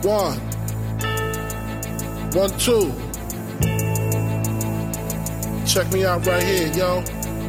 1, 1, 2. Check me out right here, yo.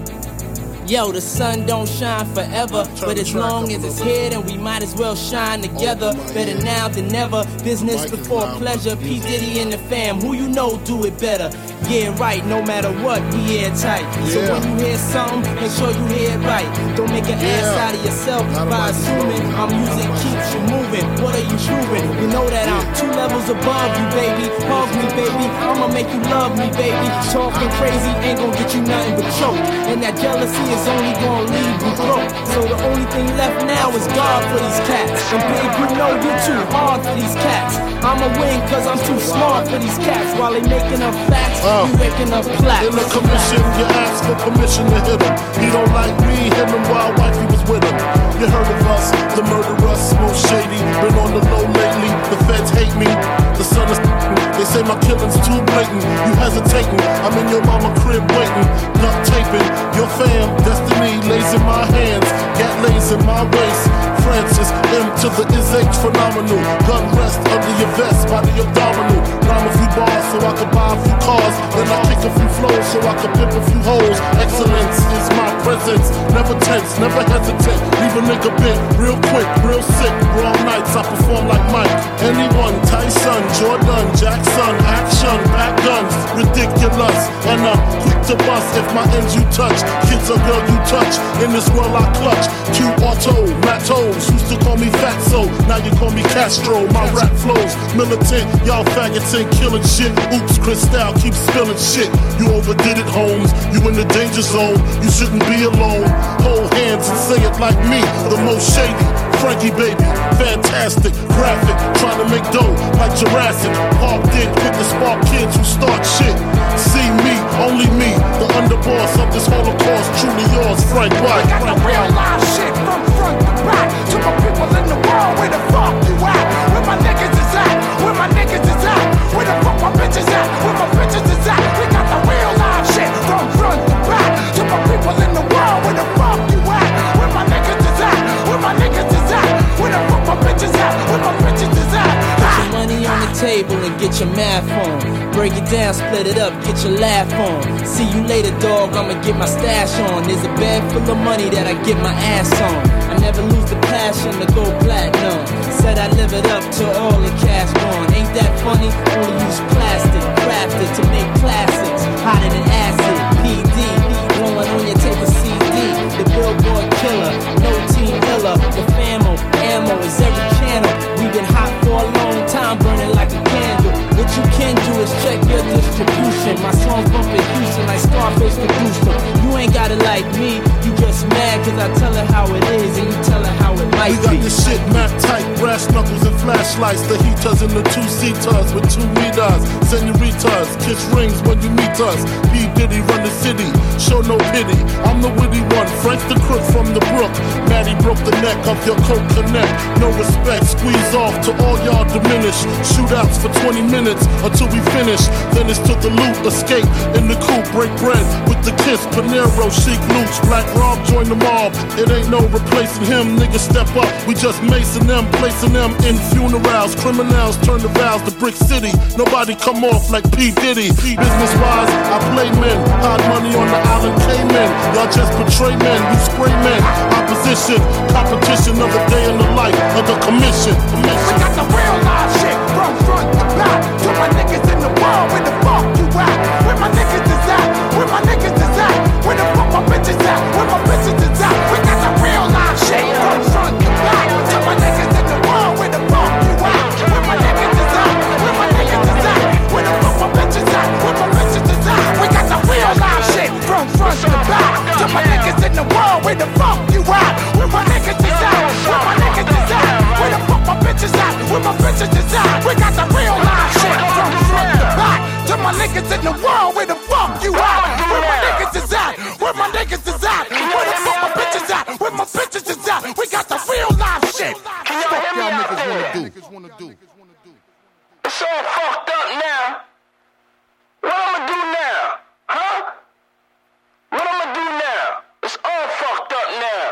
Yo, the sun don't shine forever, but as long as it's here, then we might as well shine together. Better now than never, business before pleasure. P. Diddy and the fam, who you know do it better. Yeah, right, no matter what, we airtight. So when you hear something, make sure you hear it right. Don't make an ass out of yourself by assuming our music keeps you moving. What are you proving? You know that I'm 2 levels above you, baby. Hug me, baby, I'ma make you love me, baby. Talking crazy ain't gonna get you nothing but choke. And that jealousy is only gonna leave you broke. So the only thing left now is God for these cats. And babe, you know you're too hard for these cats. I'ma win cause I'm too smart for these cats. While they making up facts, you waking up plaques. In the commission, you ask for permission to hit him. He don't like me, hit him while wifey was with him. You heard of us, the murderers, most shady. Been on the low lately, the feds hate me. The sun is they say my killing's too blatant. You hesitating, I'm in your mama crib waiting. Duct taping, your fam, destiny lays in my hands. Gat lays in my waist. Francis, M to the is-H phenomenal. Gun rest under your vest, by the abdominal. Rhyme a few bars so I can buy a few cars. Then I kick a few flows so I can pimp a few hoes. Excellence is my presence. Never tense, never hesitate. Leave a nigga bent, real quick, real sick. Raw nights, I perform like Mike. Anyone, Tyson, Jordan, Jackson, action, back guns, ridiculous. And I'm quick to bust if my ends you touch. Kids or girl you touch. In this world I clutch. Q Auto, Matos, used to call me Fatso. Now you call me Castro. My rap flows militant. Y'all faggots ain't killing shit. Oops, Cristal keeps spilling shit. You overdid it, Holmes. You in the danger zone. You shouldn't be alone. Hold hands and say it like me. The most shady. Frankie baby, fantastic, graphic, trying to make dough like Jurassic. Park Dick with the spark kids who start shit. See me, only me, the underboss of this Holocaust, truly yours, Frank White. I got the real live shit from front to back. To my people in the world, where the fuck you at? Where my niggas is at? Where my niggas is at? Where the fuck my bitches at? Where my bitches is at? We got the real live shit from front to back. To my people in the world, where the fuck you at? Where my niggas is at? Where my niggas is at? Where the fuck my bitches at? Where my bitches is at? Put your money on the table and get your math on. Break it down, split it up, get your laugh on. See you later, dog, I'ma get my stash on. There's a bag full of money that I get my ass on. I never lose the passion to go platinum. Said I live it up till all the cash gone. Ain't that funny? Only use plastic, crafted to make classics. Hotter than acid, PD, blowing on your tape of CD. The Billboard killer, no team iller. The famo, ammo is every channel. We've been hot for a long time, burning like a candle. What you can do is check your distribution. My songs bump in Houston like Scarface to Houston. You ain't got it like me, you just mad cause I tell her how it is and you tell her how it might be. We got this shit map tight, brass knuckles and flashlights. The heaters and the 2-seaters with 2 meters. Senoritas, kiss rings when you meet us. P. Diddy run the city, show no pity. I'm the witty one, Frank the crook from the brook. Maddie broke the neck of your coat connect. No respect, squeeze off to all y'all diminish. Shootouts for 20 minutes until we finish. Then it's to the loot, escape in the coupe, break bread with the kiss. Panero, Chic Luch, Black Rob join the mob. It ain't no replacing him, niggas step up. We just macing them, placing them in funerals. Criminals turn the vows to Brick City. Nobody come off like P. Diddy. Business wise, I play men. Hide money on the island Cayman. Y'all just betray men, you spray men. Opposition, competition of the day in the life of the commission. We got the real live shit from front to back. To my niggas in the world, where the fuck you at? Where my niggas is at? Where my niggas is at? Where the fuck my bitches at? Where my bitches is at? We got the real live shit from front to back. To my niggas in the world, where the fuck you at? Where my niggas is at? Where my niggas is at? Where the fuck my bitches at? Where my bitches is at? We got the real live shit from front to back. To my niggas in the world, where the fuck you at? Where my niggas is at? Where my niggas is at? Where the fuck my bitches at? Where my bitches is at? We got the real live shit from front to back. To my niggas in the world, where the fuck you at? Where my niggas is at? Where my niggas is at? Where the fuck my bitches at? Where my bitches is at?